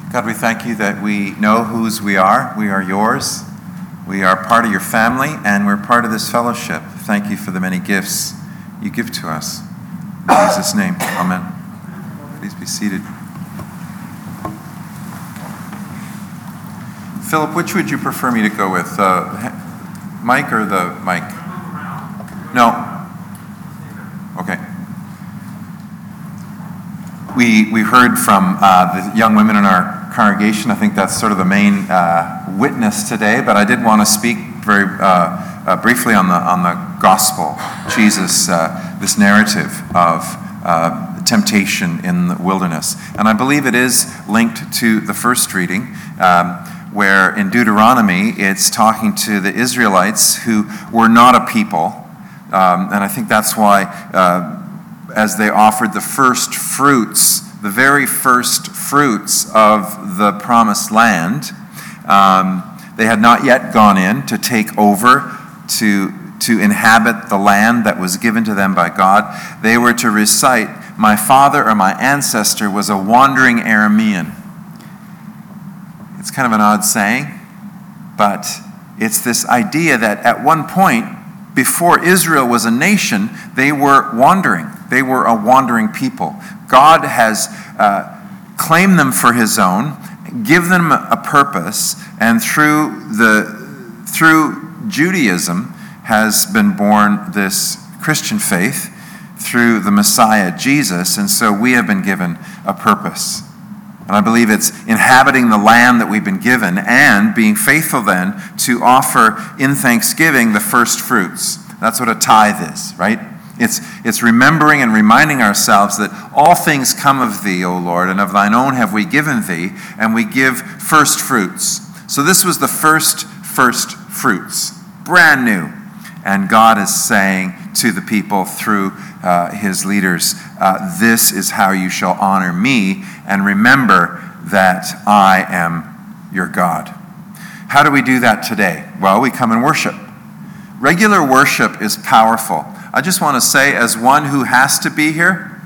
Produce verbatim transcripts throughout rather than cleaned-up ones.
God, we thank you that we know whose we are. We are yours. We are part of your family, and we're part of this fellowship. Thank you for the many gifts you give to us. In Jesus' name, amen. Please be seated. Philip, which would you prefer me to go with? Uh, Mike or the mic? No. Okay. We we heard from uh, the young women in our congregation. I think that's sort of the main uh, witness today. But I did want to speak very uh, uh, briefly on the on the gospel, Jesus, uh, this narrative of uh, temptation in the wilderness, and I believe it is linked to the first reading. Um, where in Deuteronomy it's talking to the Israelites who were not a people. Um, and I think that's why uh, as they offered the first fruits, the very first fruits of the promised land, um, they had not yet gone in to take over, to, to inhabit the land that was given to them by God. They were to recite, "My father or my ancestor was a wandering Aramean." It's kind of an odd saying, but it's this idea that at one point, before Israel was a nation, they were wandering. They were a wandering people. God has uh, claimed them for his own, given them a purpose, and through the through Judaism has been born this Christian faith through the Messiah, Jesus, and so we have been given a purpose. And I believe it's inhabiting the land that we've been given and being faithful then to offer in thanksgiving the first fruits. That's what a tithe is, right? It's, it's remembering and reminding ourselves that all things come of thee, O Lord, and of thine own have we given thee, and we give first fruits. So this was the first first fruits, brand new. And God is saying to the people through uh, his leaders, uh, this is how you shall honor me, and remember that I am your God. How do we do that today? Well, we come and worship. Regular worship is powerful. I just want to say, as one who has to be here,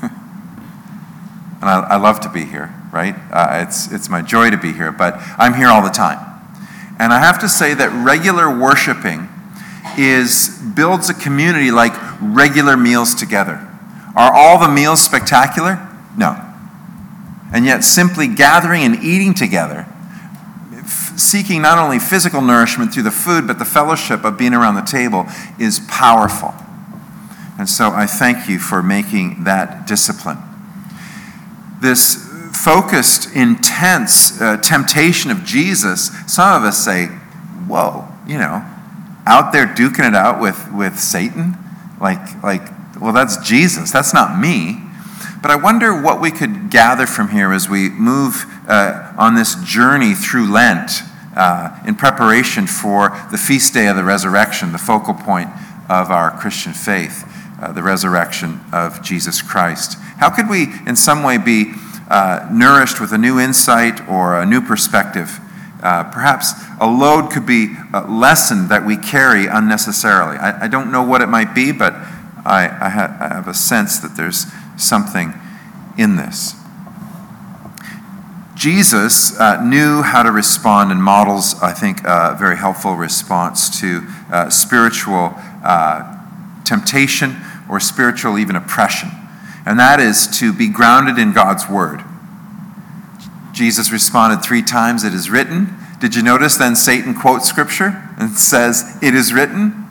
and I, I love to be here, right? Uh, it's, it's my joy to be here, but I'm here all the time. And I have to say that regular worshiping is builds a community like regular meals together. Are all the meals spectacular? No. And yet simply gathering and eating together, f- seeking not only physical nourishment through the food, but the fellowship of being around the table is powerful. And so I thank you for making that discipline. This focused, intense uh, temptation of Jesus, some of us say, whoa, you know, out there duking it out with, with Satan? Like, like, well, that's Jesus. That's not me. But I wonder what we could gather from here as we move uh, on this journey through Lent uh, in preparation for the feast day of the resurrection, the focal point of our Christian faith, uh, the resurrection of Jesus Christ. How could we in some way be uh, nourished with a new insight or a new perspective? Uh, perhaps a load could be uh, lessened that we carry unnecessarily. I, I don't know what it might be, but I, I, ha- I have a sense that there's something in this. Jesus uh, knew how to respond and models, I think, a very helpful response to uh, spiritual uh, temptation or spiritual even oppression. And that is to be grounded in God's word. Jesus responded three times, "It is written." Did you notice then Satan quotes scripture and says, "It is written"?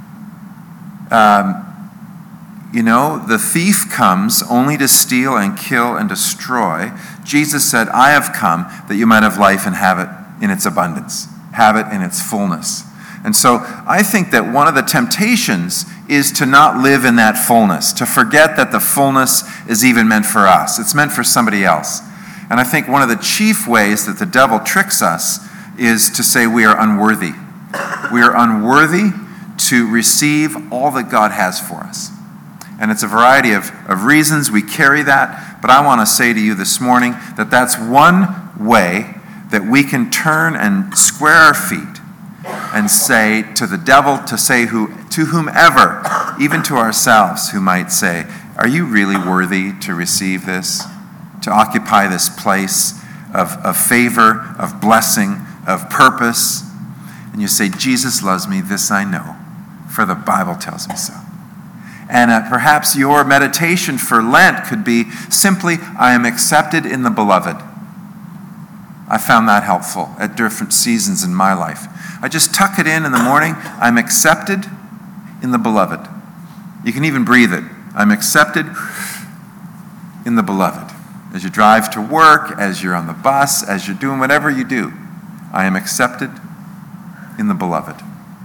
Um, you know, the thief comes only to steal and kill and destroy. Jesus said, "I have come that you might have life and have it in its abundance, have it in its fullness." And so I think that one of the temptations is to not live in that fullness, to forget that the fullness is even meant for us. It's meant for somebody else. And I think one of the chief ways that the devil tricks us is to say we are unworthy. We are unworthy to receive all that God has for us. And it's a variety of, of reasons we carry that. But I want to say to you this morning that that's one way that we can turn and square our feet and say to the devil, to say who, to whomever, even to ourselves, who might say, "Are you really worthy to receive this, to occupy this place of, of favor, of blessing, of purpose. And you say, Jesus loves me, this I know, for the Bible tells me so. And uh, perhaps your meditation for Lent could be simply, I am accepted in the beloved. I found that helpful at different seasons in my life. I just tuck it in in the morning. I'm accepted in the beloved. You can even breathe it. I'm accepted in the beloved. As you drive to work, as you're on the bus, as you're doing whatever you do, I am accepted in the beloved.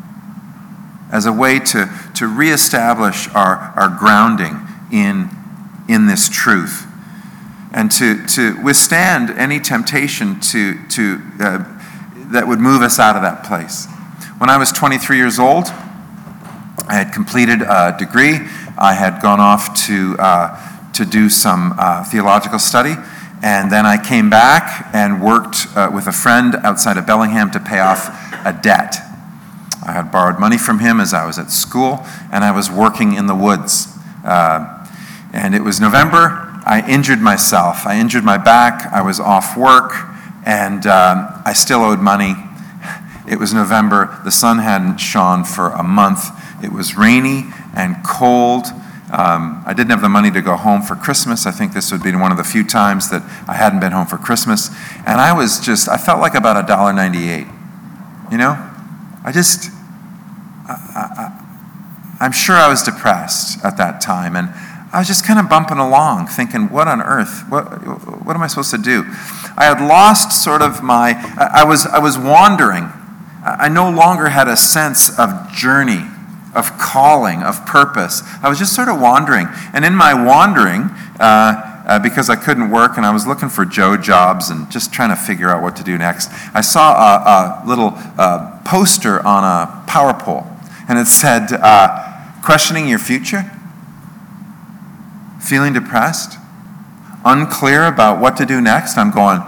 As a way to, to reestablish our, our grounding in, in this truth. And to, to withstand any temptation to, to, uh, that would move us out of that place. When I was twenty-three years old, I had completed a degree. I had gone off to, uh, to do some uh, theological study. And then I came back and worked uh, with a friend outside of Bellingham to pay off a debt. I had borrowed money from him as I was at school, and I was working in the woods. Uh, and it was November. I injured myself. I injured my back. I was off work, and um, I still owed money. It was November. The sun hadn't shone for a month. It was rainy and cold. Um, I didn't have the money to go home for Christmas. I think this would be one of the few times that I hadn't been home for Christmas. And I was just, I felt like about one dollar ninety-eight. You know? I just, I, I, I'm sure I was depressed at that time. And I was just kind of bumping along, thinking, what on earth? What, what am I supposed to do? I had lost sort of my, I was, I was wandering. I no longer had a sense of journey, of calling, of purpose. I was just sort of wandering. And in my wandering, uh, uh, because I couldn't work and I was looking for Joe jobs and just trying to figure out what to do next, I saw a, a little uh, poster on a power pole. And it said, uh, questioning your future? Feeling depressed? Unclear about what to do next? I'm going,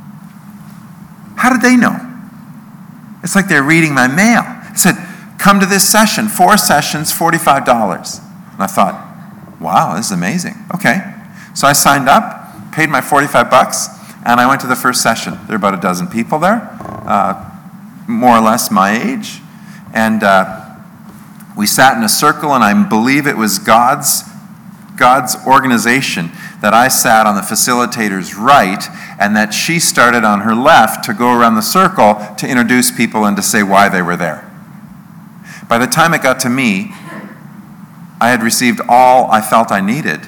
how did they know? It's like they're reading my mail. It said, come to this session, four sessions, forty-five dollars. And I thought, wow, this is amazing. Okay. So I signed up, paid my forty-five bucks, and I went to the first session. There were about a dozen people there, uh, more or less my age. And uh, we sat in a circle, and I believe it was God's, God's organization that I sat on the facilitator's right, and that she started on her left to go around the circle to introduce people and to say why they were there. By the time it got to me, I had received all I felt I needed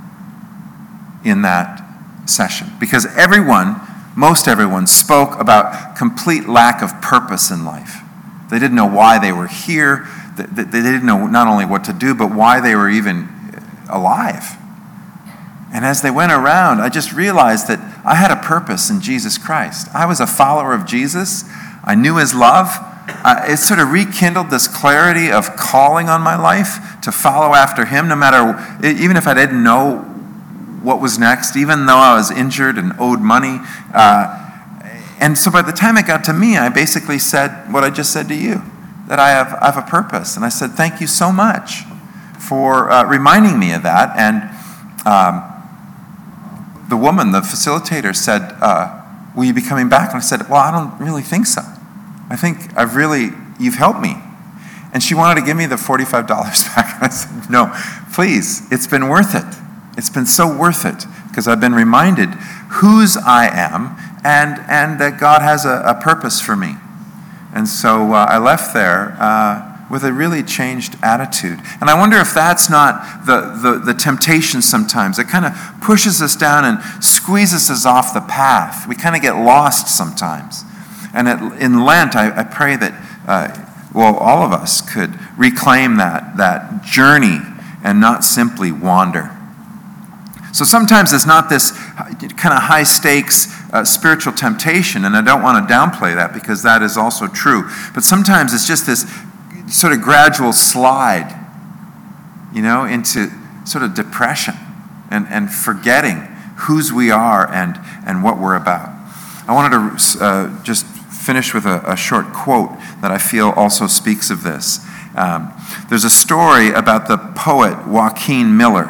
in that session. Because everyone, most everyone, spoke about complete lack of purpose in life. They didn't know why they were here. They didn't know not only what to do, but why they were even alive. And as they went around, I just realized that I had a purpose in Jesus Christ. I was a follower of Jesus. I knew his love. Uh, it sort of rekindled this clarity of calling on my life to follow after him, no matter, even if I didn't know what was next, even though I was injured and owed money. Uh, and so by the time it got to me, I basically said what I just said to you, that I have, I have a purpose. And I said, thank you so much for uh, reminding me of that. And um, the woman, the facilitator, said, uh, will you be coming back? And I said, well, I don't really think so. I think I've really, you've helped me. And she wanted to give me the forty-five dollars back. And I said, no, please, it's been worth it. It's been so worth it because I've been reminded whose I am and, and that God has a, a purpose for me. And so uh, I left there uh, with a really changed attitude. And I wonder if that's not the, the, the temptation sometimes. It kind of pushes us down and squeezes us off the path. We kind of get lost sometimes. And at, in Lent, I, I pray that, uh, well, all of us could reclaim that, that journey and not simply wander. So sometimes it's not this kind of high stakes uh, spiritual temptation, and I don't want to downplay that because that is also true. But sometimes it's just this sort of gradual slide, you know, into sort of depression and, and forgetting whose we are and, and what we're about. I wanted to uh, just finish with a, a short quote that I feel also speaks of this. Um, there's a story about the poet Joaquin Miller,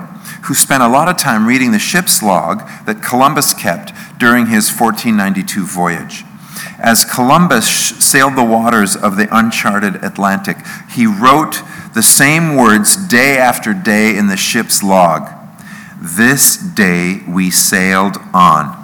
who spent a lot of time reading the ship's log that Columbus kept during his fourteen ninety-two voyage. As Columbus sailed the waters of the uncharted Atlantic, he wrote the same words day after day in the ship's log. This day we sailed on.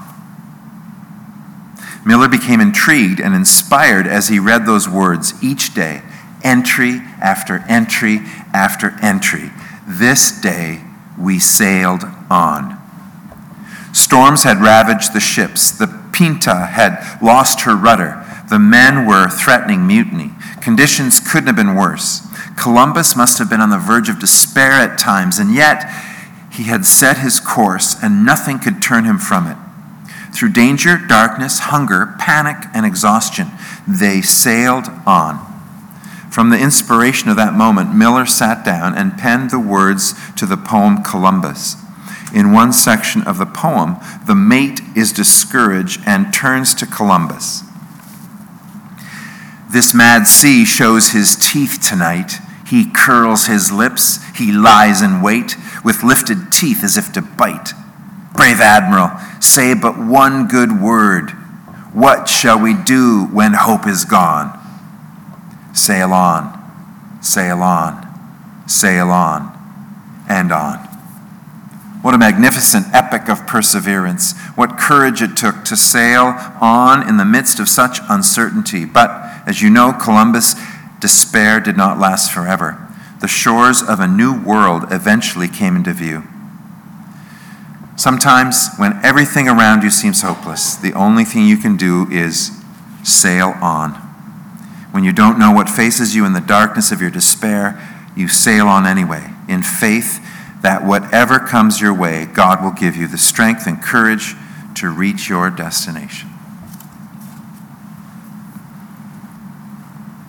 Miller became intrigued and inspired as he read those words each day, entry after entry after entry. This day we sailed on. Storms had ravaged the ships. The Pinta had lost her rudder. The men were threatening mutiny. Conditions couldn't have been worse. Columbus must have been on the verge of despair at times, and yet he had set his course, and nothing could turn him from it. Through danger, darkness, hunger, panic, and exhaustion, they sailed on. From the inspiration of that moment, Miller sat down and penned the words to the poem Columbus. In one section of the poem, the mate is discouraged and turns to Columbus. This mad sea shows his teeth tonight. He curls his lips. He lies in wait with lifted teeth as if to bite. Brave Admiral, say but one good word. What shall we do when hope is gone? Sail on, sail on, sail on, and on. What a magnificent epic of perseverance. What courage it took to sail on in the midst of such uncertainty. But, as you know, Columbus' despair did not last forever. The shores of a new world eventually came into view. Sometimes, when everything around you seems hopeless, the only thing you can do is sail on. When you don't know what faces you in the darkness of your despair, you sail on anyway, in faith that whatever comes your way, God will give you the strength and courage to reach your destination.